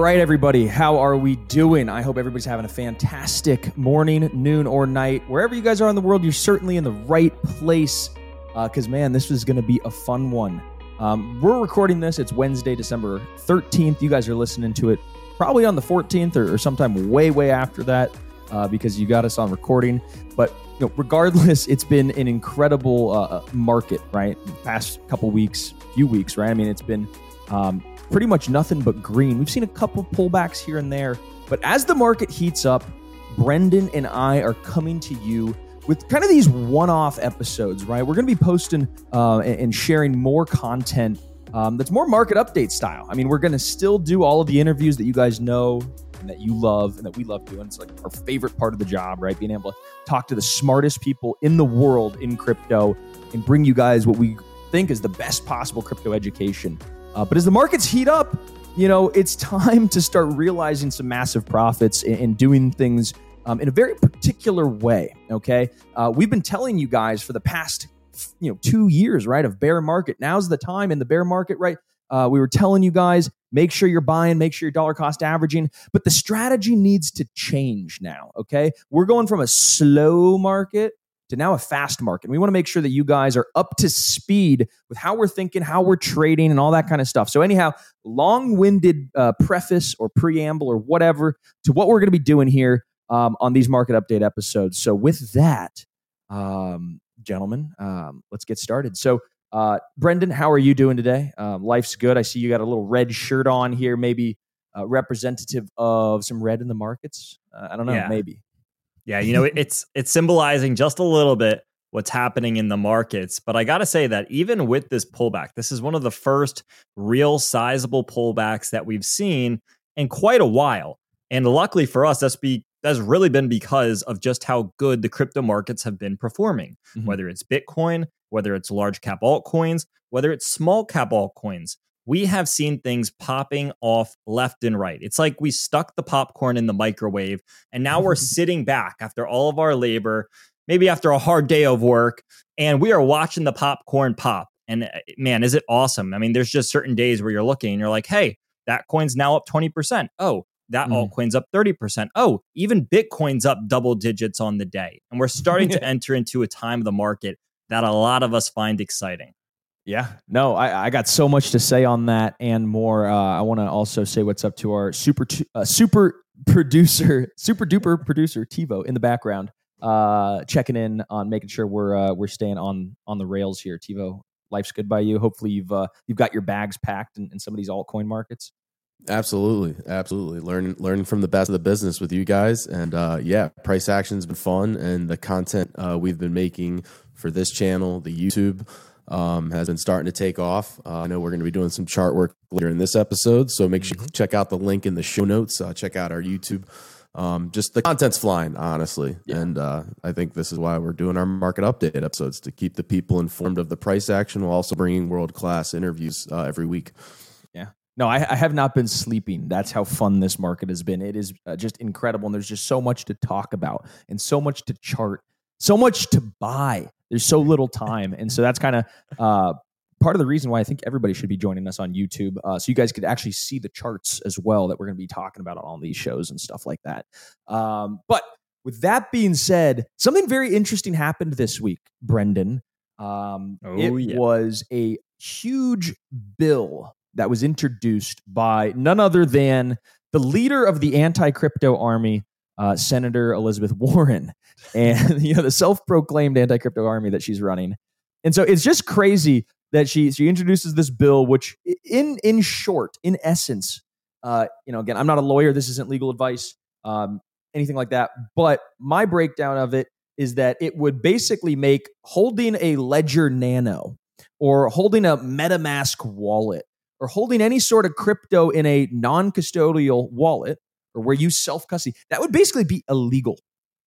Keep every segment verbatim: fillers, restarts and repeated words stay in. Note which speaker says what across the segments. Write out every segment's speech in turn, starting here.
Speaker 1: right, everybody, how are we doing? I hope everybody's having a fantastic morning, noon, or night. Wherever you guys are in the world, you're certainly in the right place because, uh, man, this is going to be a fun one. Um, we're recording this. It's Wednesday, December thirteenth. You guys are listening to it probably on the fourteenth or, or sometime way, way after that uh, because you got us on recording. But you know, regardless, it's been an incredible uh, market, right? The past couple weeks, few weeks, right? I mean, it's been... Um, pretty much nothing but green. We've seen a couple pullbacks here and there, but as the market heats up, Brendan and I are coming to you with kind of these one-off episodes, right? We're going to be posting uh, and sharing more content um, that's more market update style. I mean, we're going to still do all of the interviews that you guys know and that you love and that we love doing. It's like our favorite part of the job, right? Being able to talk to the smartest people in the world in crypto and bring you guys what we think is the best possible crypto education. Uh, but as the markets heat up, you know, it's time to start realizing some massive profits and, and doing things um, in a very particular way, okay? Uh, we've been telling you guys for the past, you know, two years, right, of bear market. Now's the time in the bear market, right? Uh, we were telling you guys, make sure you're buying, make sure you're dollar cost averaging, but the strategy needs to change now, okay? We're going from a slow market to now a fast market. We want to make sure that you guys are up to speed with how we're thinking, how we're trading, and all that kind of stuff. So anyhow, long-winded uh, preface or preamble or whatever to what we're going to be doing here um, on these market update episodes. So with that, um, gentlemen, um, let's get started. So uh, Brendan, how are you doing today? Um, life's good. I see you got a little red shirt on here, maybe uh, representative of some red in the markets. Uh, I don't know,
Speaker 2: yeah.
Speaker 1: maybe.
Speaker 2: Yeah, you know, it's it's symbolizing just a little bit what's happening in the markets. But I got to say that even with this pullback, this is one of the first real sizable pullbacks that we've seen in quite a while. And luckily for us, that's be that's really been because of just how good the crypto markets have been performing, mm-hmm. whether it's Bitcoin, whether it's large cap altcoins, whether it's small cap altcoins. We have seen things popping off left and right. It's like we stuck the popcorn in the microwave and now we're sitting back after all of our labor, maybe after a hard day of work, and we are watching the popcorn pop. And man, is it awesome? I mean, there's just certain days where you're looking and you're like, hey, that coin's now up twenty percent. Oh, that mm. altcoin's up thirty percent. Oh, even Bitcoin's up double digits on the day. And we're starting to enter into a time of the market that a lot of us find exciting.
Speaker 1: Yeah, no, I, I got so much to say on that and more. Uh, I want to also say what's up to our super uh, super producer, super duper producer TiVo in the background, uh, checking in on making sure we're uh, we're staying on on the rails here. TiVo, life's good by you. Hopefully you've uh, you've got your bags packed in, in some of these altcoin markets.
Speaker 3: Absolutely, absolutely. Learn learn from the best of the business with you guys, and uh, yeah, price action's been fun, and the content uh, we've been making for this channel, the YouTube. Um, has been starting to take off. Uh, I know we're going to be doing some chart work later in this episode, so make sure you check out the link in the show notes. Uh, check out our YouTube. Um, just the content's flying, honestly, yeah. and uh, I think this is why we're doing our market update episodes, to keep the people informed of the price action while also bringing world-class interviews uh, every week.
Speaker 1: Yeah. No, I, I have not been sleeping. That's how fun this market has been. It is uh, just incredible, and there's just so much to talk about and so much to chart, so much to buy. There's so little time. And so that's kind of uh, part of the reason why I think everybody should be joining us on YouTube. Uh, so you guys could actually see the charts as well that we're going to be talking about on all these shows and stuff like that. Um, but with that being said, something very interesting happened this week, Brendan. Um,
Speaker 2: oh,
Speaker 1: it
Speaker 2: yeah.
Speaker 1: was a huge bill that was introduced by none other than the leader of the anti-crypto army, Uh, Senator Elizabeth Warren, and you know the self-proclaimed anti-crypto army that she's running. And so it's just crazy that she she introduces this bill, which in in short, in essence, uh, you know, again, I'm not a lawyer. This isn't legal advice, um, anything like that. But my breakdown of it is that it would basically make holding a Ledger Nano or holding a MetaMask wallet or holding any sort of crypto in a non-custodial wallet, or where you self-custody, that would basically be illegal.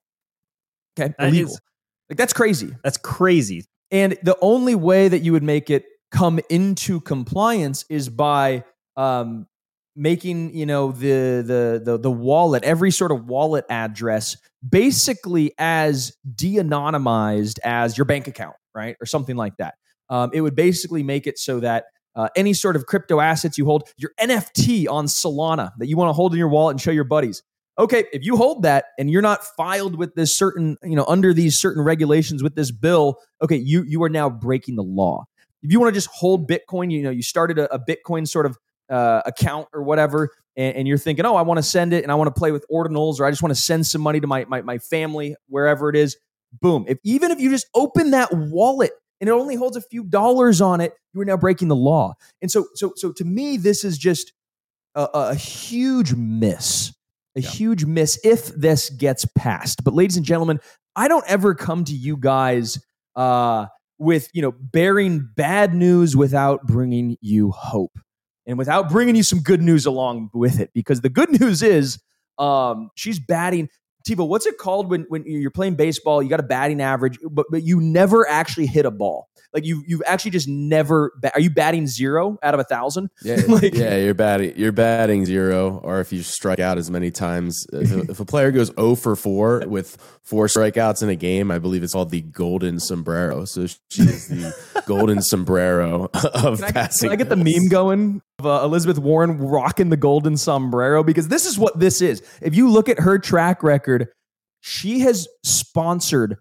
Speaker 1: Okay,
Speaker 2: that
Speaker 1: illegal.
Speaker 2: Is,
Speaker 1: like that's crazy.
Speaker 2: That's crazy.
Speaker 1: And the only way that you would make it come into compliance is by um, making, you know, the, the the the wallet, every sort of wallet address, basically as de-anonymized as your bank account, right, or something like that. Um, it would basically make it so that uh, any sort of crypto assets you hold, your N F T on Solana that you want to hold in your wallet and show your buddies. Okay, if you hold that and you're not filed with this certain, you know, under these certain regulations with this bill, okay, you you are now breaking the law. If you want to just hold Bitcoin, you know, you started a, a Bitcoin sort of uh, account or whatever, and, and you're thinking, oh, I want to send it and I want to play with ordinals, or I just want to send some money to my, my my family, wherever it is. Boom. If even if you just open that wallet and it only holds a few dollars on it, you are now breaking the law. And so so so to me, this is just a, a huge miss. A yeah. huge miss if this gets passed. But ladies and gentlemen, I don't ever come to you guys uh, with, you know, bearing bad news without bringing you hope and without bringing you some good news along with it. Because the good news is um, she's batting. Tebow, what's it called when, when you're playing baseball, you got a batting average, but, but you never actually hit a ball? Like you, you've actually just never. Ba- are you batting zero out of a thousand?
Speaker 3: Yeah, like, yeah, you're batting. You're batting zero, or if you strike out as many times. If a, if a player goes zero for four with four strikeouts in a game, I believe it's called the golden sombrero. So she is the golden sombrero of
Speaker 1: can I,
Speaker 3: passing.
Speaker 1: Can I get the meme going of uh, Elizabeth Warren rocking the golden sombrero? Because this is what this is. If you look at her track record, she has sponsored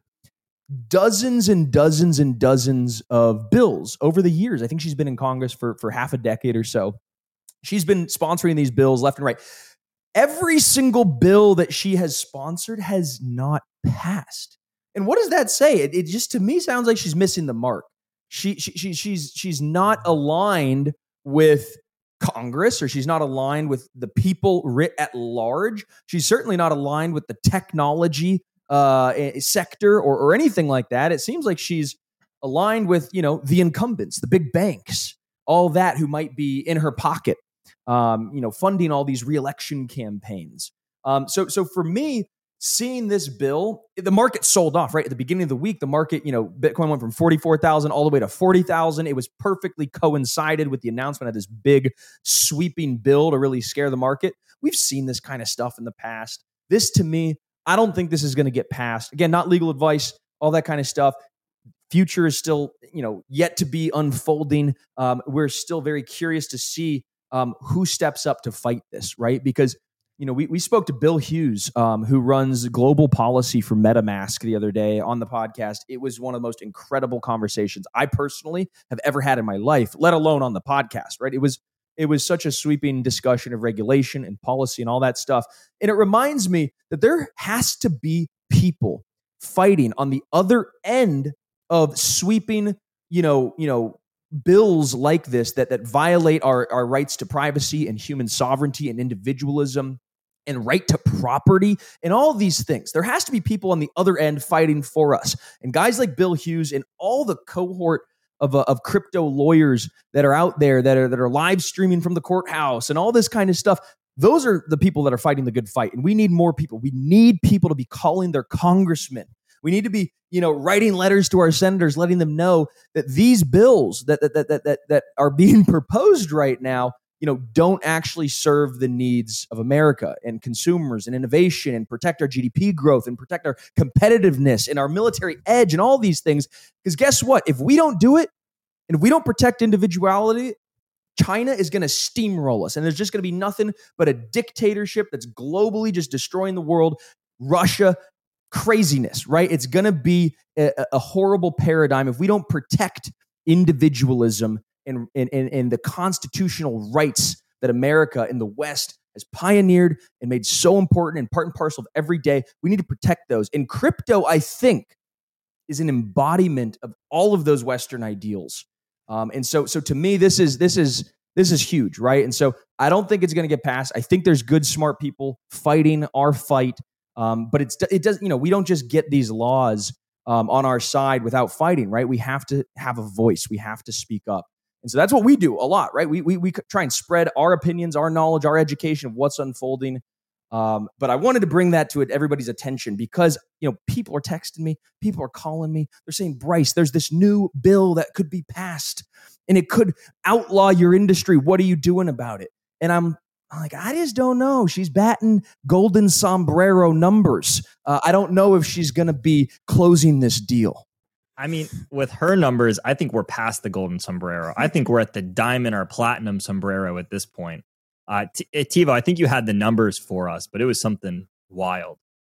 Speaker 1: dozens and dozens and dozens of bills over the years. I think she's been in Congress for, for half a decade or so. She's been sponsoring these bills left and right. Every single bill that she has sponsored has not passed. And what does that say? It, it just, to me, sounds like she's missing the mark. She, she, she she's she's not aligned with Congress, or she's not aligned with the people writ at large. She's certainly not aligned with the technology Uh, sector or, or anything like that. It seems like she's aligned with, you know, the incumbents, the big banks, all that who might be in her pocket, um, you know, funding all these reelection campaigns. Um, so, so for me, seeing this bill, the market sold off right at the beginning of the week. The market, you know, Bitcoin went from forty-four thousand all the way to forty thousand. It was perfectly coincided with the announcement of this big sweeping bill to really scare the market. We've seen this kind of stuff in the past. This, to me, I don't think this is going to get passed. Again, not legal advice, all that kind of stuff. Future is still, you know, yet to be unfolding. Um, we're still very curious to see um, who steps up to fight this, right? Because, you know, we, we spoke to Bill Hughes, um, who runs global policy for MetaMask the other day on the podcast. It was one of the most incredible conversations I personally have ever had in my life, let alone on the podcast, right? It was It was such a sweeping discussion of regulation and policy and all that stuff. And it reminds me that there has to be people fighting on the other end of sweeping, you know, you know, bills like this that that violate our, our rights to privacy and human sovereignty and individualism and right to property and all of these things. There has to be people on the other end fighting for us. And guys like Bill Hughes and all the cohort Of, uh, of crypto lawyers that are out there that are that are live streaming from the courthouse and all this kind of stuff. Those are the people that are fighting the good fight. And we need more people. We need people to be calling their congressmen. We need to be, you know, writing letters to our senators, letting them know that these bills that that that that that, that are being proposed right now, you know, don't actually serve the needs of America and consumers and innovation and protect our G D P growth and protect our competitiveness and our military edge and all these things. Because guess what? If we don't do it and if we don't protect individuality, China is going to steamroll us. And there's just going to be nothing but a dictatorship that's globally just destroying the world. Russia, craziness, right? It's going to be a, a horrible paradigm if we don't protect individualism And, and, and the constitutional rights that America in the West has pioneered and made so important and part and parcel of every day. We need to protect those. And crypto, I think, is an embodiment of all of those Western ideals. Um, and so, so to me, this is this is this is huge, right? And so I don't think it's going to get passed. I think there's good, smart people fighting our fight. Um, but it's it does you know we don't just get these laws um, on our side without fighting, right? We have to have a voice. We have to speak up. And so that's what we do a lot, right? We we we try and spread our opinions, our knowledge, our education of what's unfolding. Um, but I wanted to bring that to everybody's attention because, you know, people are texting me, people are calling me. They're saying, Bryce, there's this new bill that could be passed and it could outlaw your industry. What are you doing about it? And I'm, I'm like, I just don't know. She's batting golden sombrero numbers. Uh, I don't know if she's going to be closing this deal.
Speaker 2: I mean, with her numbers, I think we're past the golden sombrero. I think we're at the diamond or platinum sombrero at this point. Uh, T- Tivo, I think you had the numbers for us, but it was something wild.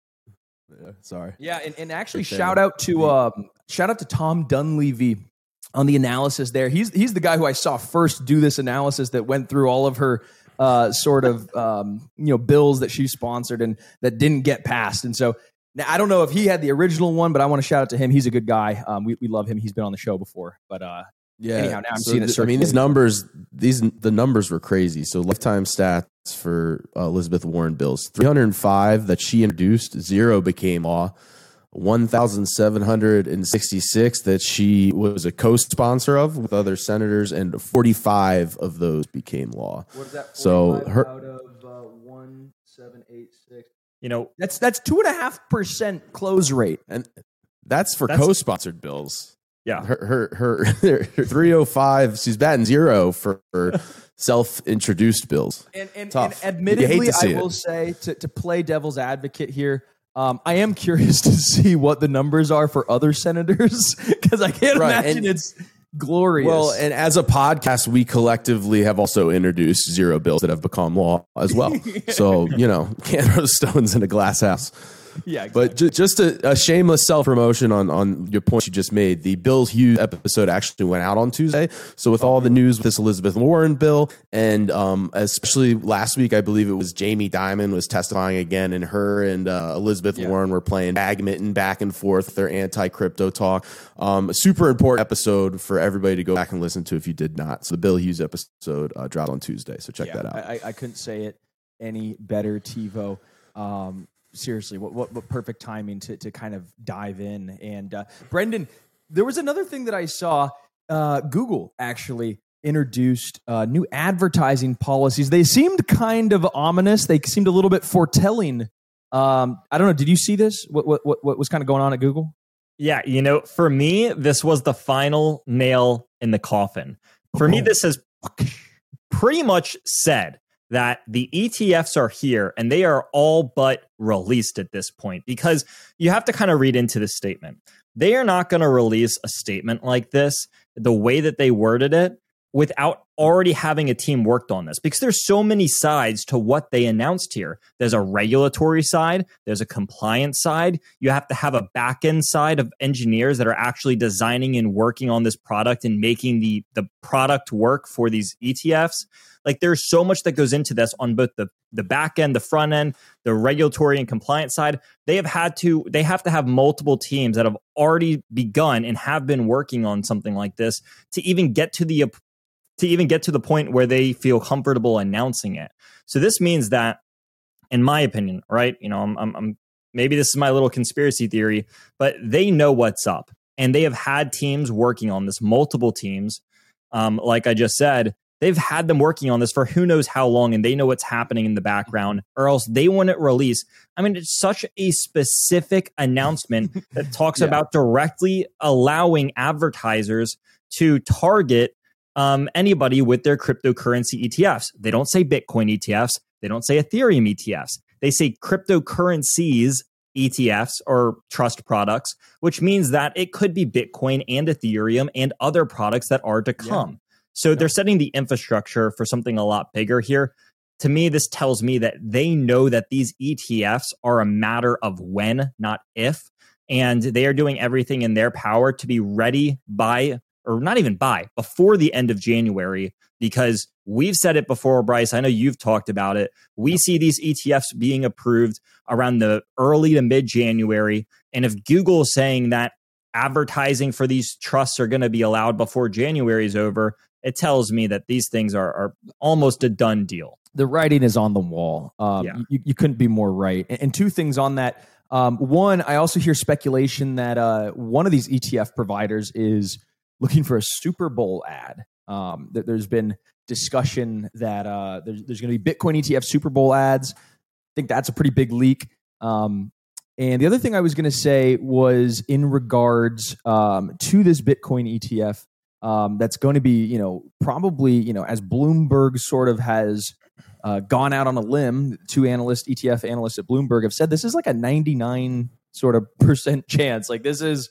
Speaker 3: Yeah, sorry.
Speaker 1: Yeah, and, and actually,
Speaker 3: Appreciate
Speaker 1: shout
Speaker 3: it.
Speaker 1: out to um, shout out to Tom Dunleavy on the analysis there. He's he's the guy who I saw first do this analysis that went through all of her uh, sort of um, you know bills that she sponsored and that didn't get passed. And so now I don't know if he had the original one, but I want to shout out to him. He's a good guy. Um, we we love him. He's been on the show before. But uh,
Speaker 3: Yeah.
Speaker 1: anyhow, now I'm
Speaker 3: so
Speaker 1: seeing it.
Speaker 3: th- I mean, these numbers, these the numbers were crazy. So lifetime stats for uh, Elizabeth Warren bills: three hundred five that she introduced, zero became law. one thousand seven hundred sixty-six that she was a co-sponsor of with other senators, and forty-five of those became law.
Speaker 1: What is that?
Speaker 3: So her
Speaker 1: out of uh, one seven eight six.
Speaker 2: You know,
Speaker 1: That's that's two and a half percent close rate.
Speaker 3: and that's for
Speaker 2: That's-
Speaker 3: co-sponsored bills.
Speaker 2: yeah.
Speaker 3: Her her her, her three oh five. She's batting zero for, for self-introduced bills.
Speaker 1: And, and, and
Speaker 3: Tough. You hate
Speaker 1: admittedly,
Speaker 3: to see
Speaker 1: I
Speaker 3: it.
Speaker 1: will say to, to play devil's advocate here, um, I am curious to see what the numbers are for other senators because I can't
Speaker 3: Right,
Speaker 1: imagine
Speaker 3: and-
Speaker 1: it's glorious.
Speaker 3: Well, and as a podcast, we collectively have also introduced zero bills that have become law as well. So, you know, can't throw stones in a glass house.
Speaker 1: yeah, exactly.
Speaker 3: But ju- just a, a shameless self promotion on, on your point you just made. The Bill Hughes episode actually went out on Tuesday. So with all the news with this Elizabeth Warren bill, and um, especially last week, I believe it was Jamie Dimon was testifying again, and her and uh, Elizabeth
Speaker 1: Yeah.
Speaker 3: Warren were playing badminton back and forth, their anti-crypto talk. Um, a super important episode for everybody to go back and listen to if you did not. So the Bill Hughes episode uh, dropped on Tuesday. So check
Speaker 1: Yeah,
Speaker 3: that out.
Speaker 1: I, I couldn't say it any better, TiVo. Um, seriously, what, what what perfect timing to to kind of dive in. And uh, Brendan, there was another thing that I saw. Uh, Google actually introduced uh, new advertising policies. They seemed kind of ominous. They seemed a little bit foretelling. Um, I don't know. Did you see this? What what what, what was kind of going on at Google?
Speaker 2: Yeah, you know, for me, this was the final nail in the coffin. For me, this has pretty much said that the E T Fs are here and they are all but released at this point, because you have to kind of read into this statement. They are not going to release a statement like this, the way that they worded it, without already having a team worked on this, because there's so many sides to what they announced here. There's a regulatory side, there's a compliance side. You have to have a back end side of engineers that are actually designing and working on this product and making the, the product work for these E T Fs. Like, there's so much that goes into this on both the, the back end, the front end, the regulatory and compliance side. They have had to, they have to have multiple teams that have already begun and have been working on something like this to even get to the to even get to the point where they feel comfortable announcing it. So this means that, in my opinion, right, you know, I'm, I'm, I'm maybe this is my little conspiracy theory, but they know what's up, and they have had teams working on this, multiple teams. Um, like I just said, they've had them working on this for who knows how long, and they know what's happening in the background, or else they wouldn't release. I mean, it's such a specific announcement that talks
Speaker 1: Yeah.
Speaker 2: about directly allowing advertisers to target Um, anybody with their cryptocurrency E T Fs. They don't say Bitcoin E T Fs. They don't say Ethereum E T Fs. They say cryptocurrencies E T Fs or trust products, which means that it could be Bitcoin and Ethereum and other products that are to come. Yeah. So yeah. they're setting the infrastructure for something a lot bigger here. To me, this tells me that they know that these E T Fs are a matter of when, not if, and they are doing everything in their power to be ready by or not even by, before the end of January, because we've said it before, Bryce. I know you've talked about it. We see these E T Fs being approved around the early to mid-January. And if Google is saying that advertising for these trusts are going to be allowed before January is over, it tells me that these things are, are almost a done deal.
Speaker 1: The writing is on the wall. Um,
Speaker 2: Yeah.
Speaker 1: you, you couldn't be more right. And, and two things on that. Um, one, I also hear speculation that uh, one of these E T F providers is looking for a Super Bowl ad. Um, that there's been discussion that uh, there's, there's going to be Bitcoin E T F Super Bowl ads. I think that's a pretty big leak. Um, and the other thing I was going to say was in regards um, to this Bitcoin E T F um, that's going to be, you know, probably, you know, as Bloomberg sort of has uh, gone out on a limb, two analysts, E T F analysts at Bloomberg have said this is like a ninety-nine sort of percent chance. Like this is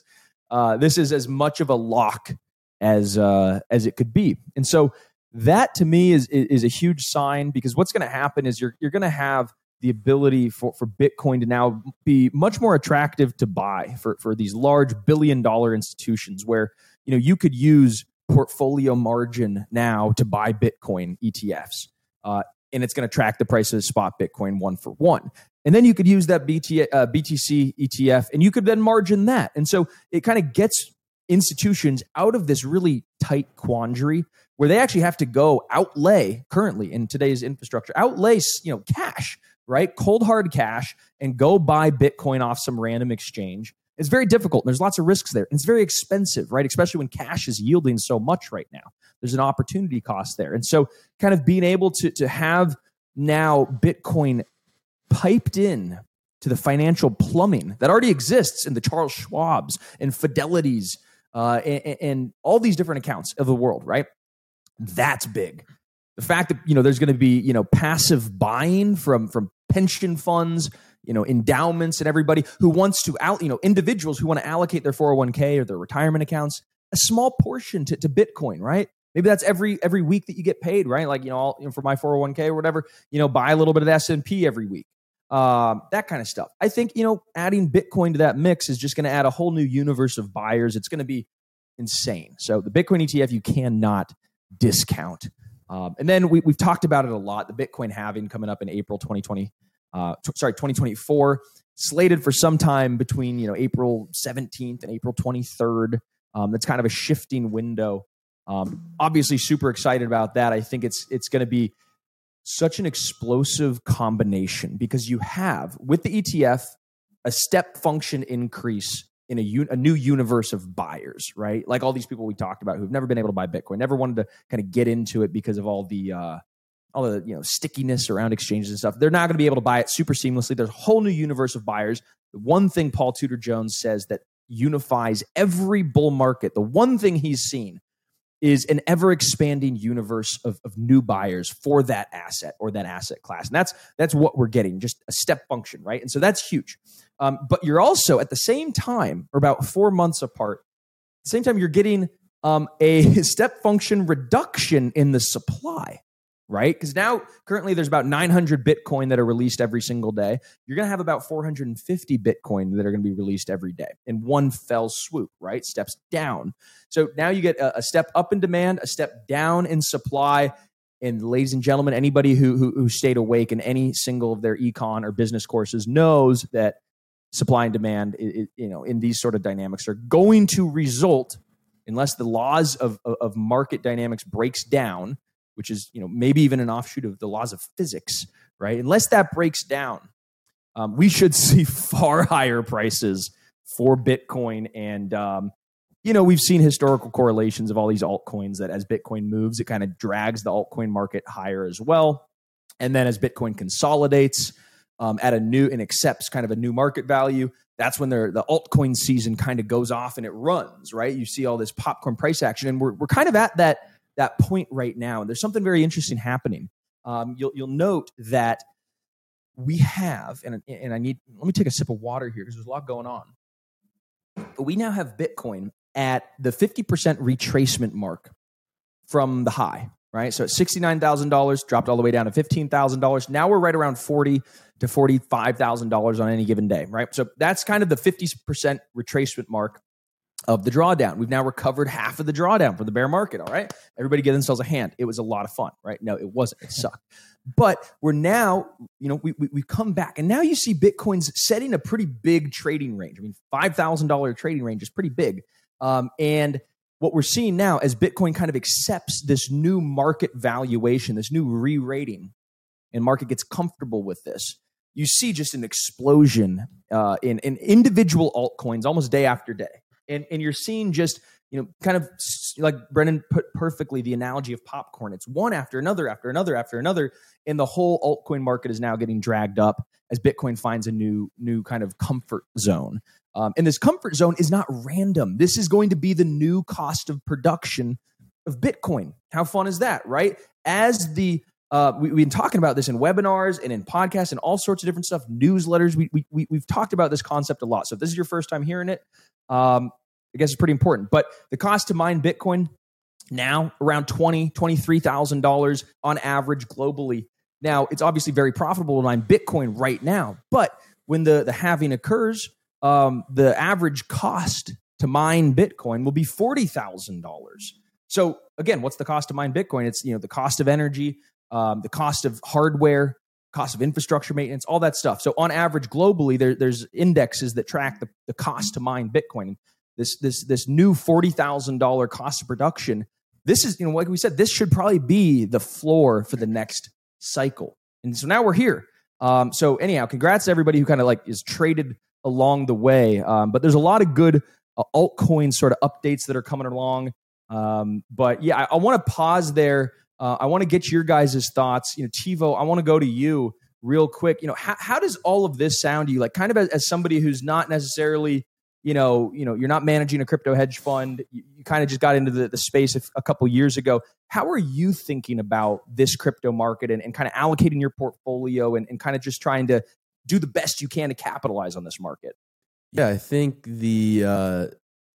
Speaker 1: uh, this is as much of a lock as uh, as it could be. And so that to me is is a huge sign, because what's going to happen is you're you're going to have the ability for, for Bitcoin to now be much more attractive to buy for, for these large billion dollar institutions, where you know you could use portfolio margin now to buy Bitcoin E T Fs, uh, and it's going to track the price of spot Bitcoin one for one. And then you could use that B T, uh, B T C E T F, and you could then margin that. And so it kind of gets institutions out of this really tight quandary where they actually have to go outlay currently in today's infrastructure, outlay you know cash, right? Cold hard cash, and go buy Bitcoin off some random exchange. It's very difficult. And there's lots of risks there. And it's very expensive, right? Especially when cash is yielding so much right now. There's an opportunity cost there. And so kind of being able to, to have now Bitcoin piped in to the financial plumbing that already exists in the Charles Schwabs and Fidelities uh, and, and all these different accounts of the world, right? That's big. The fact that, you know, there's going to be, you know, passive buying from, from pension funds, you know, endowments, and everybody who wants to out, you know, individuals who want to allocate their four oh one k or their retirement accounts, a small portion to, to Bitcoin, right? Maybe that's every every week that you get paid, right? Like, you know, I'll, you know, for my four oh one k or whatever, you know, buy a little bit of S and P every week. Um, that kind of stuff. I think, you know, adding Bitcoin to that mix is just going to add a whole new universe of buyers. It's going to be insane. So the Bitcoin E T F, you cannot discount. Um, and then we, we've talked about it a lot. The Bitcoin halving coming up in April twenty twenty, uh, t- sorry, twenty twenty-four, slated for sometime between, you know, April seventeenth and April twenty-third. Um, that's kind of a shifting window. Um, obviously super excited about that. I think it's, it's going to be such an explosive combination, because you have, with the E T F, a step function increase in a, un- a new universe of buyers, right? Like all these people we talked about who've never been able to buy Bitcoin, never wanted to kind of get into it because of all the uh, all the you know stickiness around exchanges and stuff. They're not going to be able to buy it super seamlessly. There's a whole new universe of buyers. The one thing Paul Tudor Jones says that unifies every bull market, the one thing he's seen, is an ever-expanding universe of, of new buyers for that asset or that asset class. And that's that's what we're getting, just a step function, right? And so that's huge. Um, but you're also, at the same time, or about four months apart, at the same time, you're getting um, a step function reduction in the supply, right? Because now, currently, there's about nine hundred Bitcoin that are released every single day. You're going to have about four hundred fifty Bitcoin that are going to be released every day in one fell swoop, right? Steps down. So now you get a, a step up in demand, a step down in supply. And ladies and gentlemen, anybody who, who, who stayed awake in any single of their econ or business courses knows that supply and demand, it, it, you know, in these sort of dynamics are going to result, unless the laws of, of, of market dynamics breaks down, which is, you know, maybe even an offshoot of the laws of physics, right? Unless that breaks down, um, we should see far higher prices for Bitcoin. And, um, you know, we've seen historical correlations of all these altcoins that as Bitcoin moves, it kind of drags the altcoin market higher as well. And then as Bitcoin consolidates um, at a new and accepts kind of a new market value, that's when the altcoin season kind of goes off and it runs, right? You see all this popcorn price action, and we're we're kind of at that that point right now. And there's something very interesting happening. Um, you'll you'll note that we have, and and I need let me take a sip of water here because there's a lot going on. But we now have Bitcoin at the fifty percent retracement mark from the high, right? So at sixty-nine thousand dollars, dropped all the way down to fifteen thousand dollars. Now we're right around forty thousand to forty-five thousand dollars on any given day, right? So that's kind of the fifty percent retracement mark of the drawdown. We've now recovered half of the drawdown for the bear market, all right? Everybody give themselves a hand. It was a lot of fun, right? No, it wasn't. It sucked. But we're now, you know, we, we, we've come back, and now you see Bitcoin's setting a pretty big trading range. I mean, five thousand dollars trading range is pretty big. Um, and what we're seeing now as Bitcoin kind of accepts this new market valuation, this new re-rating, and market gets comfortable with this, you see just an explosion uh, in, in individual altcoins almost day after day. And, and you're seeing just, you know, kind of like Brennan put perfectly the analogy of popcorn. It's one after another, after another, after another. And the whole altcoin market is now getting dragged up as Bitcoin finds a new, new kind of comfort zone. Um, and this comfort zone is not random. This is going to be the new cost of production of Bitcoin. How fun is that, right? As the uh, we, we've been talking about this in webinars and in podcasts and all sorts of different stuff, newsletters. We, we, we, we've talked about this concept a lot. So if this is your first time hearing it, um, I guess is pretty important. But the cost to mine Bitcoin now around twenty thousand dollars, twenty-three thousand dollars on average globally. Now, it's obviously very profitable to mine Bitcoin right now, but when the, the halving occurs, um, the average cost to mine Bitcoin will be forty thousand dollars. So again, what's the cost to mine Bitcoin? It's, you know, the cost of energy, um, the cost of hardware, cost of infrastructure maintenance, all that stuff. So on average globally, there, there's indexes that track the, the cost to mine Bitcoin. This, this, this new forty thousand dollars cost of production, this is, you know, like we said, this should probably be the floor for the next cycle. And so now we're here. Um, so anyhow, congrats to everybody who kind of like is traded along the way. Um, but there's a lot of good uh, altcoin sort of updates that are coming along. Um, but yeah, I, I want to pause there. Uh, I want to get your guys' thoughts. You know, Tivo, I want to go to you real quick. You know, how, how does all of this sound to you? Like kind of as, as somebody who's not necessarily, you know, you know, you're not managing a crypto hedge fund. You, you kind of just got into the, the space a, a couple years ago. How are you thinking about this crypto market and, and kind of allocating your portfolio and, and kind of just trying to do the best you can to capitalize on this market?
Speaker 3: Yeah, I think the, uh,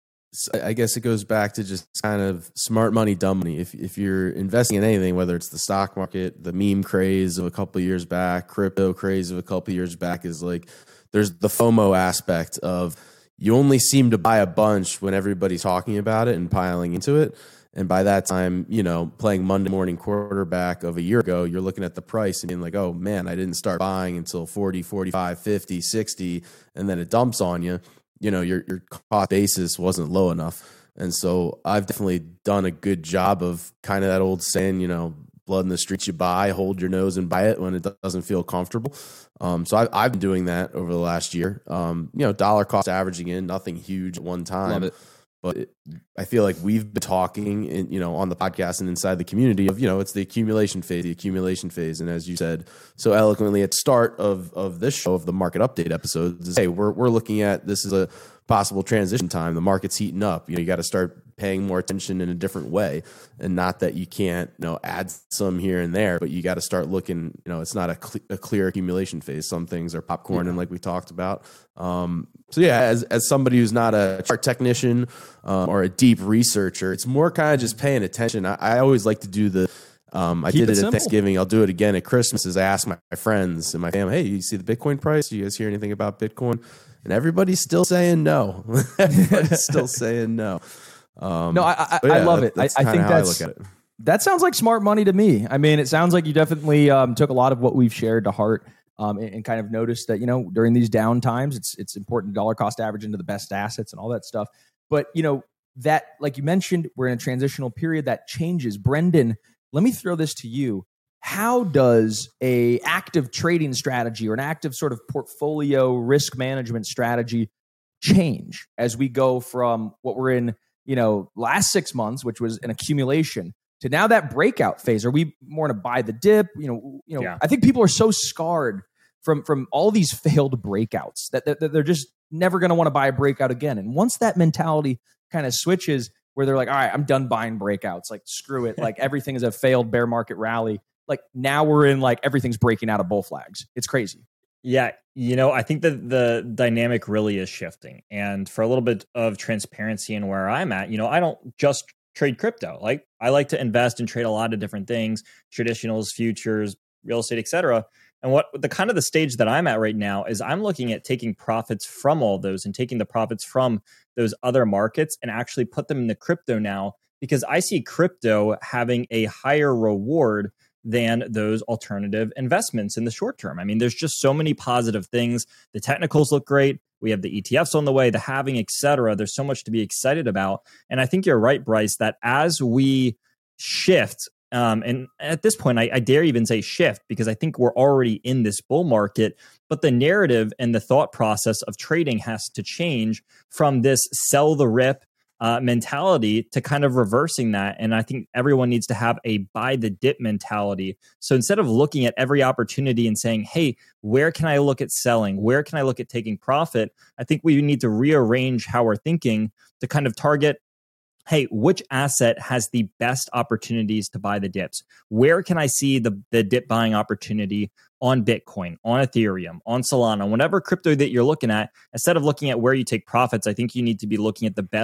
Speaker 3: I guess it goes back to just kind of smart money, dumb money. If if you're investing in anything, whether it's the stock market, the meme craze of a couple of years back, crypto craze of a couple of years back, is like there's the FOMO aspect of you only seem to buy a bunch when everybody's talking about it and piling into it. And by that time, you know, playing Monday morning quarterback of a year ago, you're looking at the price and being like, oh man, I didn't start buying until forty, forty-five, fifty, sixty, and then it dumps on you. You know, your, your cost basis wasn't low enough. And so I've definitely done a good job of kind of that old saying, you know, blood in the streets you buy, hold your nose and buy it when it doesn't feel comfortable. Um, so I've, I've been doing that over the last year. Um, you know, dollar cost averaging in, nothing huge at one time.
Speaker 1: Love it.
Speaker 3: But it, I feel like we've been talking, in, you know, on the podcast and inside the community of, you know, it's the accumulation phase, the accumulation phase. And as you said so eloquently at the start of, of this show, of the market update episodes, is, hey, we're we're looking at this is a possible transition time. The market's heating up. You know, you got to start paying more attention in a different way, and not that you can't, you know, add some here and there, but you got to start looking. You know, it's not a, cl- a clear accumulation phase. Some things are popcorn, yeah. and like we talked about. Um, so yeah, as as somebody who's not a chart technician um, or a deep researcher, it's more kind of just paying attention. I, I always like to do the. Um, I
Speaker 1: Keep
Speaker 3: did it,
Speaker 1: it
Speaker 3: at
Speaker 1: simple.
Speaker 3: Thanksgiving. I'll do it again at Christmas. As I ask my, my friends and my family, hey, you see the Bitcoin price? Do you guys hear anything about Bitcoin? And everybody's still saying no. Everybody's still saying no. Um,
Speaker 1: No, I I,
Speaker 3: yeah,
Speaker 1: I love
Speaker 3: that,
Speaker 1: it. I,
Speaker 3: that's
Speaker 1: I think
Speaker 3: how
Speaker 1: that's
Speaker 3: I look at it.
Speaker 1: that sounds like smart money to me. I mean, it sounds like you definitely um, took a lot of what we've shared to heart um, and, and kind of noticed that, you know, during these down times, it's it's important to dollar cost average into the best assets and all that stuff. But, you know, that, like you mentioned, we're in a transitional period that changes. Brendan, let me throw this to you. How does a active trading strategy or an active sort of portfolio risk management strategy change as we go from what we're in, you know, last six months, which was an accumulation, to now that breakout phase? Are we more to buy the dip? You know, you know,
Speaker 2: Yeah.
Speaker 1: I think people are so scarred from from all these failed breakouts that, that, that they're just never going to want to buy a breakout again. And once that mentality kind of switches, where they're like, all right, I'm done buying breakouts. Like, screw it. Like, everything is a failed bear market rally. Like, now we're in, like, everything's breaking out of bull flags. It's crazy.
Speaker 2: Yeah, you know, I think that the dynamic really is shifting. And for a little bit of transparency in where I'm at, you know, I don't just trade crypto. Like, I like to invest and trade a lot of different things, traditionals, futures, real estate, et cetera. And what the kind of the stage that I'm at right now is I'm looking at taking profits from all those and taking the profits from those other markets and actually put them in the crypto now, because I see crypto having a higher reward than those alternative investments in the short term. I mean, there's just so many positive things. The technicals look great. We have the E T Fs on the way, the halving, et cetera. There's so much to be excited about. And I think you're right, Bryce, that as we shift, um, and at this point, I, I dare even say shift, because I think we're already in this bull market, but the narrative and the thought process of trading has to change from this sell the rip Uh, mentality to kind of reversing that. And I think everyone needs to have a buy the dip mentality. So instead of looking at every opportunity and saying, hey, where can I look at selling? Where can I look at taking profit? I think we need to rearrange how we're thinking to kind of target, hey, which asset has the best opportunities to buy the dips? Where can I see the, the dip buying opportunity on Bitcoin, on Ethereum, on Solana, whatever crypto that you're looking at? Instead of looking at where you take profits, I think you need to be looking at the best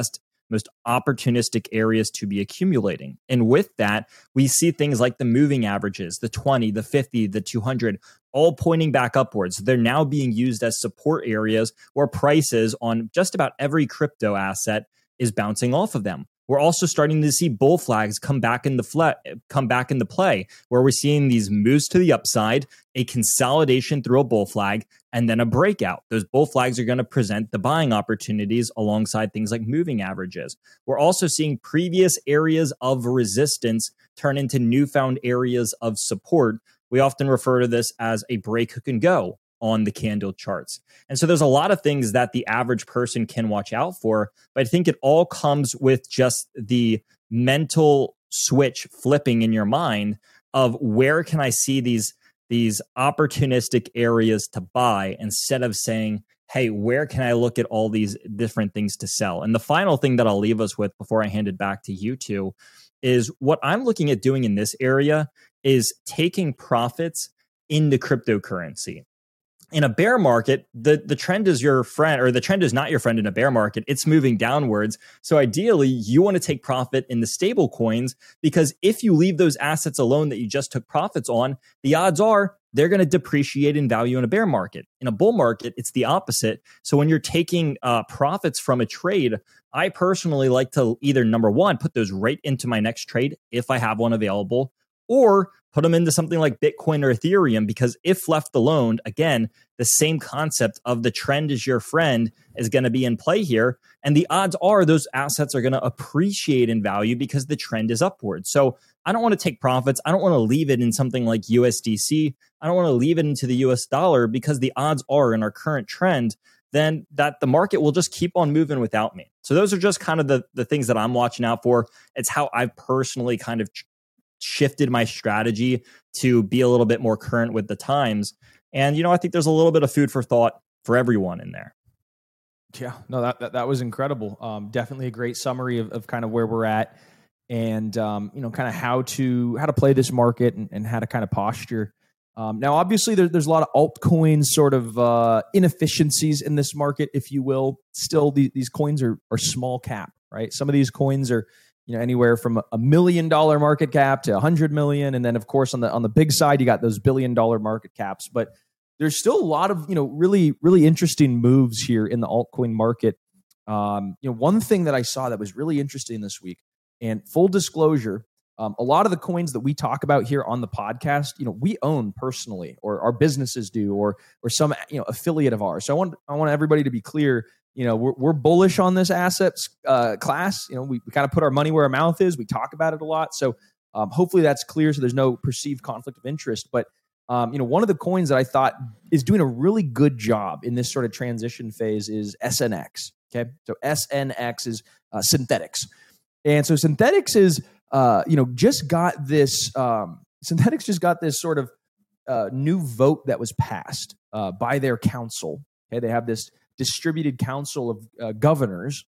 Speaker 2: most opportunistic areas to be accumulating. And with that, we see things like the moving averages, the twenty, the fifty, the two hundred, all pointing back upwards. They're now being used as support areas where prices on just about every crypto asset is bouncing off of them. We're also starting to see bull flags come back in the fle- come back into play, where we're seeing these moves to the upside, a consolidation through a bull flag, and then a breakout. Those bull flags are going to present the buying opportunities alongside things like moving averages. We're also seeing previous areas of resistance turn into newfound areas of support. We often refer to this as a break hook and go on the candle charts. And so there's a lot of things that the average person can watch out for, but I think it all comes with just the mental switch flipping in your mind of where can I see these, these opportunistic areas to buy, instead of saying, hey, where can I look at all these different things to sell? And the final thing that I'll leave us with before I hand it back to you two is what I'm looking at doing in this area is taking profits into cryptocurrency. In a bear market, the, the trend is your friend, or the trend is not your friend in a bear market. It's moving downwards. So ideally, you want to take profit in the stable coins, because if you leave those assets alone that you just took profits on, the odds are they're going to depreciate in value in a bear market. In a bull market, it's the opposite. So when you're taking uh, profits from a trade, I personally like to either, number one, put those right into my next trade if I have one available, or put them into something like Bitcoin or Ethereum, because if left alone, again, the same concept of the trend is your friend is going to be in play here. And the odds are those assets are going to appreciate in value because the trend is upward. So I don't want to take profits. I don't want to leave it in something like U S D C. I don't want to leave it into the U S dollar, because the odds are in our current trend then that the market will just keep on moving without me. So those are just kind of the, the things that I'm watching out for. It's how I've personally kind of shifted my strategy to be a little bit more current with the times. And, you know, I think there's a little bit of food for thought for everyone in there.
Speaker 1: Yeah, no, that that, that was incredible. Um, definitely a great summary of, of kind of where we're at, and, um, you know, kind of how to how to play this market, and, and how to kind of posture. Um, now, obviously, there, there's a lot of altcoins sort of uh, inefficiencies in this market, if you will. Still, the, these coins are are small cap, right? Some of these coins are, you know, anywhere from a million dollar market cap to a hundred million. And then of course on the, on the big side, you got those billion dollar market caps, but there's still a lot of, you know, really, really interesting moves here in the altcoin market. Um, you know, one thing that I saw that was really interesting this week, and full disclosure, um, a lot of the coins that we talk about here on the podcast, you know, we own personally, or our businesses do, or, or some, you know, affiliate of ours. So I want, I want everybody to be clear. You know, we're, we're bullish on this assets uh, class. You know, we, we kind of put our money where our mouth is. We talk about it a lot. So um, hopefully that's clear, so there's no perceived conflict of interest. But, um, you know, one of the coins that I thought is doing a really good job in this sort of transition phase is S N X. Okay. So S N X is uh, Synthetix. And so Synthetix is, uh, you know, just got this, um, Synthetix just got this sort of uh, new vote that was passed uh, by their council. Okay. They have this distributed council of uh, governors,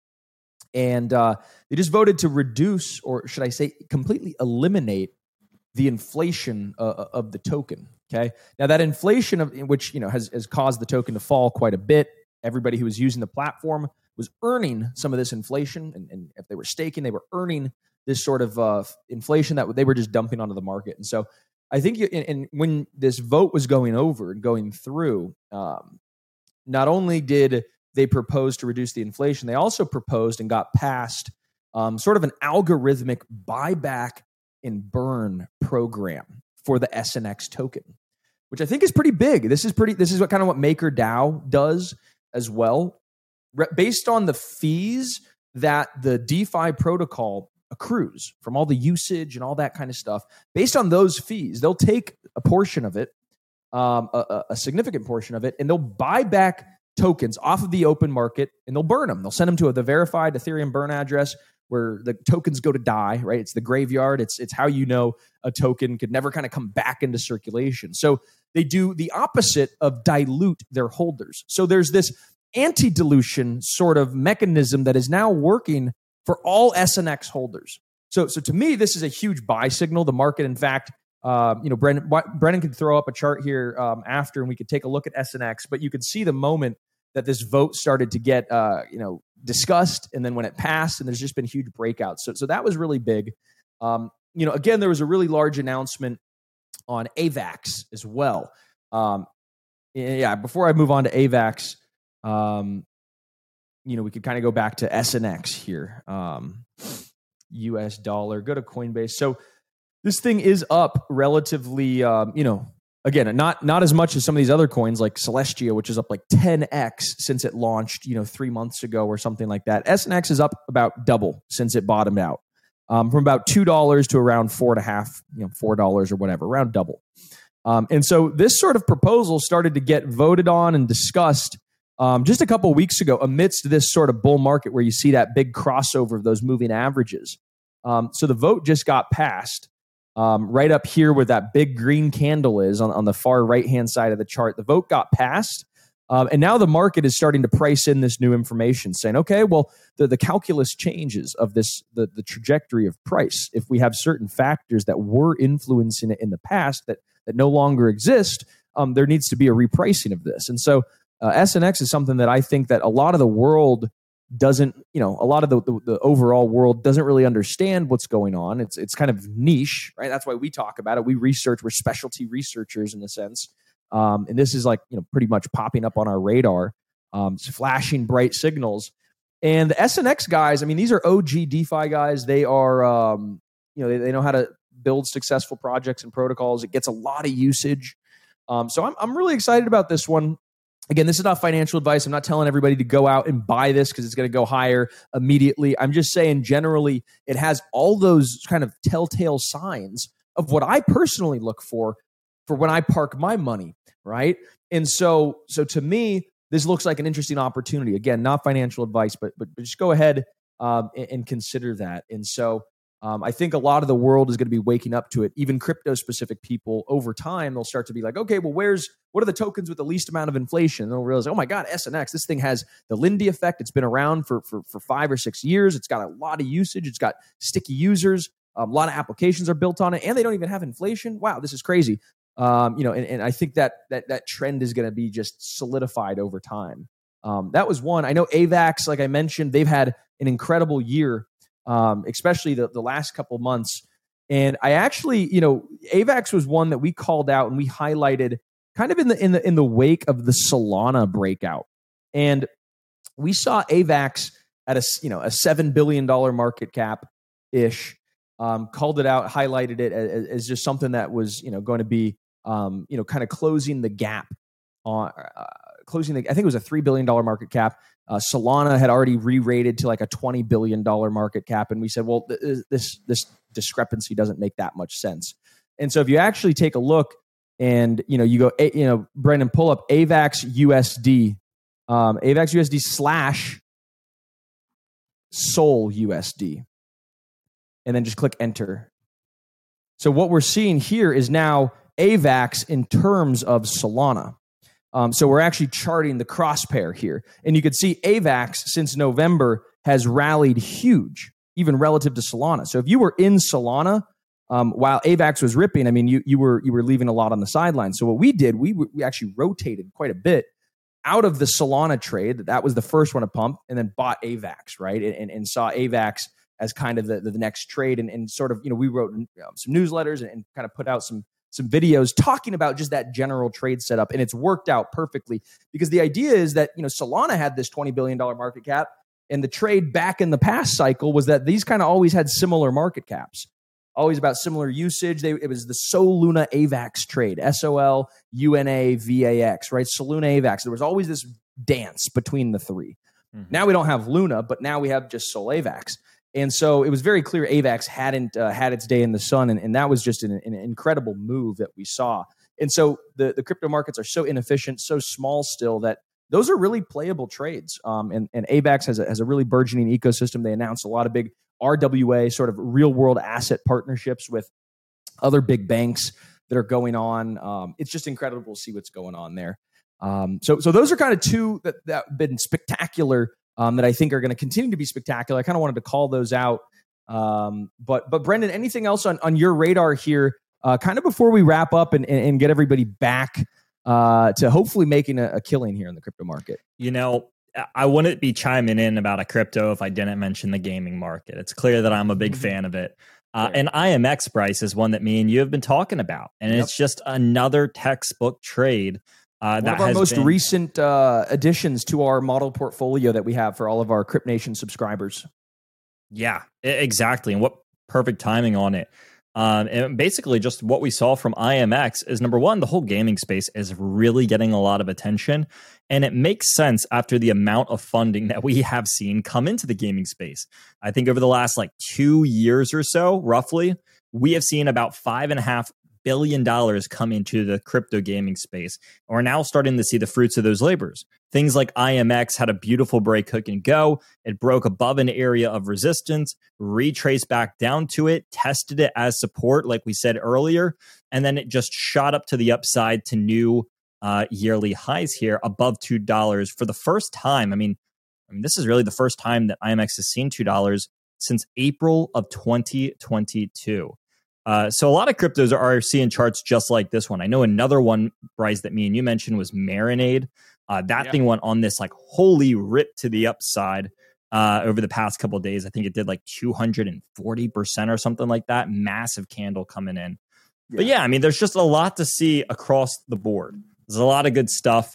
Speaker 1: and uh, they just voted to reduce, or should I say completely eliminate, the inflation uh, of the token. Okay, now that inflation of which, you know, has, has caused the token to fall quite a bit. Everybody who was using the platform was earning some of this inflation, and, and if they were staking, they were earning this sort of uh, inflation that they were just dumping onto the market. And so I think, you, and, and when this vote was going over and going through, um, not only did they propose to reduce the inflation, they also proposed and got passed um, sort of an algorithmic buyback and burn program for the S N X token, which I think is pretty big. This is pretty. This is what kind of what MakerDAO does as well, Re- based on the fees that the DeFi protocol accrues from all the usage and all that kind of stuff. Based on those fees, they'll take a portion of it. Um, a, a significant portion of it, and they'll buy back tokens off of the open market, and they'll burn them. They'll send them to a, the verified Ethereum burn address where the tokens go to die, right? It's the graveyard. It's it's how you know a token could never kind of come back into circulation. So they do the opposite of dilute their holders. So there's this anti-dilution sort of mechanism that is now working for all S N X holders. So, so to me, this is a huge buy signal. The market, in fact, Uh, you know, Brendan, Brendan could throw up a chart here um, after, and we could take a look at S N X, but you could see the moment that this vote started to get, uh, you know, discussed. And then when it passed, and there's just been huge breakouts. So, so that was really big. Um, you know, again, there was a really large announcement on AVAX as well. Um, yeah, before I move on to AVAX, um, you know, we could kind of go back to S N X here. Um, U S dollar, go to Coinbase. So this thing is up relatively, um, you know, again, not not as much as some of these other coins like Celestia, which is up like ten x since it launched, you know, three months ago or something like that. S N X is up about double since it bottomed out, um, from about two dollars to around four and a half, you know, four dollars or whatever, around double. Um, and so this sort of proposal started to get voted on and discussed um, just a couple of weeks ago amidst this sort of bull market where you see that big crossover of those moving averages. Um, so the vote just got passed. Um, right up here where that big green candle is on, on the far right-hand side of the chart. The vote got passed, um, and now the market is starting to price in this new information, saying, okay, well, the, the calculus changes of this, the, the trajectory of price. If we have certain factors that were influencing it in the past that, that no longer exist, um, there needs to be a repricing of this. And so uh, S N X is something that I think that a lot of the world doesn't, you know, a lot of the, the, the overall world doesn't really understand what's going on. It's it's kind of niche, right? That's why we talk about it. We research, we're specialty researchers in a sense. Um, and this is like, you know, pretty much popping up on our radar, um, it's flashing bright signals. And the S N X guys, I mean, these are O G DeFi guys. They are, um, you know, they, they know how to build successful projects and protocols. It gets a lot of usage. Um, so I'm I'm really excited about this one. Again, this is not financial advice. I'm not telling everybody to go out and buy this because it's going to go higher immediately. I'm just saying generally it has all those kind of telltale signs of what I personally look for for when I park my money, right? And so so to me, this looks like an interesting opportunity. Again, not financial advice, but but, but just go ahead um, and, and consider that. And so Um, I think a lot of the world is going to be waking up to it. Even crypto-specific people, over time, they'll start to be like, okay, well, where's what are the tokens with the least amount of inflation? And they'll realize, oh my God, S N X, this thing has the Lindy effect. It's been around for for, for five or six years. It's got a lot of usage. It's got sticky users. Um, a lot of applications are built on it, and they don't even have inflation. Wow, this is crazy. Um, you know, and, and I think that that that trend is going to be just solidified over time. Um, that was one. I know AVAX, like I mentioned, they've had an incredible year. Um, especially the, the last couple months. And I actually, you know, AVAX was one that we called out and we highlighted kind of in the in the in the wake of the Solana breakout. And we saw AVAX at a you know a seven billion dollars market cap ish. Um, called it out, highlighted it as, as just something that was you know going to be um, you know kind of closing the gap on uh, closing the. I think it was a three billion dollars market cap. Uh, Solana had already re-rated to like a twenty billion dollars market cap. And we said, well, th- this this discrepancy doesn't make that much sense. And so if you actually take a look and, you know, you go, you know, Brendan, pull up AVAX U S D, um, AVAX U S D slash Sol U S D, and then just click enter. So what we're seeing here is now AVAX in terms of Solana. Um, so we're actually charting the crosspair here. And you could see AVAX since November has rallied huge, even relative to Solana. So if you were in Solana, um, while AVAX was ripping, I mean, you you were you were leaving a lot on the sidelines. So what we did, we we actually rotated quite a bit out of the Solana trade. That was the first one to pump, and then bought AVAX, right? And, and, and saw AVAX as kind of the, the next trade. And, and sort of, you know, we wrote you know, some newsletters and, and kind of put out some some videos talking about just that general trade setup. And it's worked out perfectly because the idea is that, you know, Solana had this twenty billion dollars market cap, and the trade back in the past cycle was that these kind of always had similar market caps, always about similar usage. They, it was the Soluna AVAX trade, S O L U N A V A X, right? Soluna AVAX. There was always this dance between the three. Mm-hmm. Now we don't have Luna, but now we have just Sol AVAX. And so it was very clear AVAX hadn't uh, had its day in the sun, and, and that was just an, an incredible move that we saw. And so the, the crypto markets are so inefficient, so small still, that those are really playable trades. Um, and, and AVAX has a, has a really burgeoning ecosystem. They announced a lot of big R W A, sort of real-world asset partnerships with other big banks that are going on. Um, it's just incredible to see what's going on there. Um, so, so those are kind of two that, that have been spectacular Um, that I think are going to continue to be spectacular. I kind of wanted to call those out. Um, but but Brendan, anything else on, on your radar here, uh, kind of before we wrap up and, and, and get everybody back uh, to hopefully making a, a killing here in the crypto market.
Speaker 2: You know, I wouldn't be chiming in about a crypto if I didn't mention the gaming market. It's clear that I'm a big fan of it. Uh, and I M X, Bryce, is one that me and you have been talking about. And yep. it's just another textbook trade. Uh,
Speaker 1: one
Speaker 2: that
Speaker 1: of our
Speaker 2: has
Speaker 1: most
Speaker 2: been,
Speaker 1: recent uh, additions to our model portfolio that we have for all of our Crypt Nation subscribers.
Speaker 2: Yeah, exactly. And what perfect timing on it. Um, and basically just what we saw from I M X is, number one, the whole gaming space is really getting a lot of attention. And it makes sense after the amount of funding that we have seen come into the gaming space. I think over the last like two years or so, roughly, we have seen about five and a half billion dollars come into the crypto gaming space. And we're now starting to see the fruits of those labors. Things like I M X had a beautiful break, hook, and go. It broke above an area of resistance, retraced back down to it, tested it as support, like we said earlier, and then it just shot up to the upside to new uh, yearly highs here above two dollars for the first time. I mean, I mean, this is really the first time that I M X has seen two dollars since April of twenty twenty-two. Uh, so a lot of cryptos are, are seeing charts just like this one. I know another one, Bryce, that me and you mentioned was Marinade. Uh, that yeah. thing went on this like holy rip to the upside uh, over the past couple of days. I think it did like two hundred forty percent or something like that. Massive candle coming in. Yeah. But yeah, I mean, there's just a lot to see across the board. There's a lot of good stuff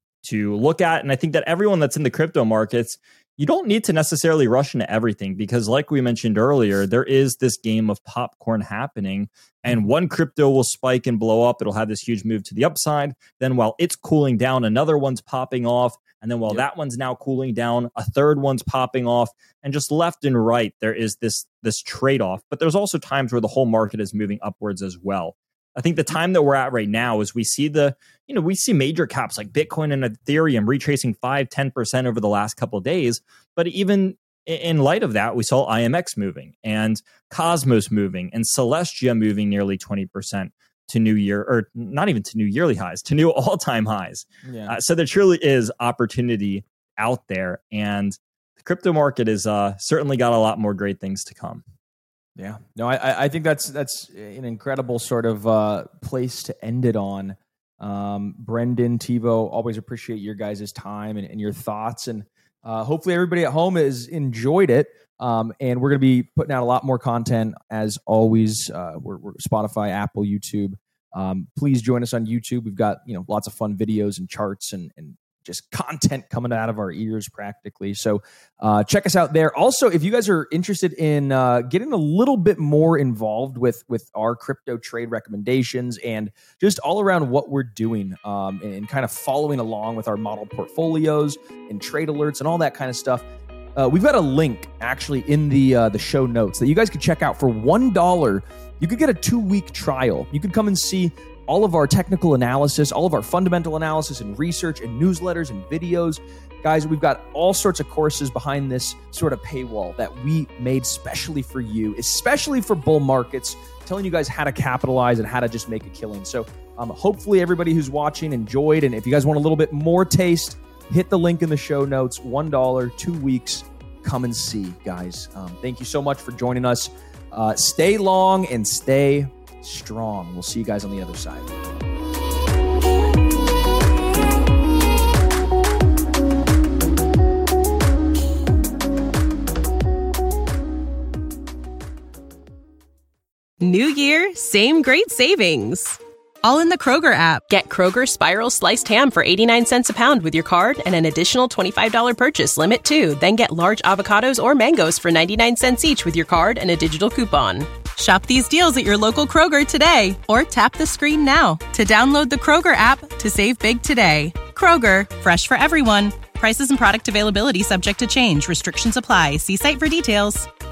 Speaker 2: to look at. And I think that everyone that's in the crypto markets, you don't need to necessarily rush into everything because like we mentioned earlier, there is this game of popcorn happening and one crypto will spike and blow up. It'll have this huge move to the upside. Then while it's cooling down, another one's popping off. And then while yep. that one's now cooling down, a third one's popping off. And just left and right, there is this, this trade-off. But there's also times where the whole market is moving upwards as well. I think the time that we're at right now is we see the, you know, we see major caps like Bitcoin and Ethereum retracing five, ten percent over the last couple of days. But even in light of that, we saw I M X moving and Cosmos moving and Celestia moving nearly twenty percent to new year, or not even to new yearly highs, to new all-time highs. Yeah. Uh, so there truly is opportunity out there. And the crypto market is uh, certainly got a lot more great things to come.
Speaker 1: Yeah, no, I, I think that's that's an incredible sort of uh, place to end it on. Um, Brendan, Tivo, always appreciate your guys' time and, and your thoughts. And uh, hopefully everybody at home has enjoyed it. Um, and we're going to be putting out a lot more content as always. Uh, we're, we're Spotify, Apple, YouTube. Um, please join us on YouTube. We've got you know lots of fun videos and charts and, and just content coming out of our ears practically. So uh, check us out there. Also, if you guys are interested in uh, getting a little bit more involved with, with our crypto trade recommendations and just all around what we're doing um, and, and kind of following along with our model portfolios and trade alerts and all that kind of stuff, uh, we've got a link actually in the uh, the show notes that you guys could check out for one dollar. You could get a two-week trial. You could come and see all of our technical analysis, all of our fundamental analysis and research and newsletters and videos. Guys, we've got all sorts of courses behind this sort of paywall that we made specially for you, especially for bull markets, telling you guys how to capitalize and how to just make a killing. So um, hopefully everybody who's watching enjoyed. And if you guys want a little bit more taste, hit the link in the show notes, one dollar, two weeks, come and see, guys. Um, thank you so much for joining us. Uh, stay long and stay strong. We'll see you guys on the other side.
Speaker 4: New year, same great savings. All in the Kroger app. Get Kroger Spiral Sliced Ham for eighty-nine cents a pound with your card and an additional twenty-five dollars purchase limit too. Then get large avocados or mangoes for ninety-nine cents each with your card and a digital coupon. Shop these deals at your local Kroger today or tap the screen now to download the Kroger app to save big today. Kroger, fresh for everyone. Prices and product availability subject to change. Restrictions apply. See site for details.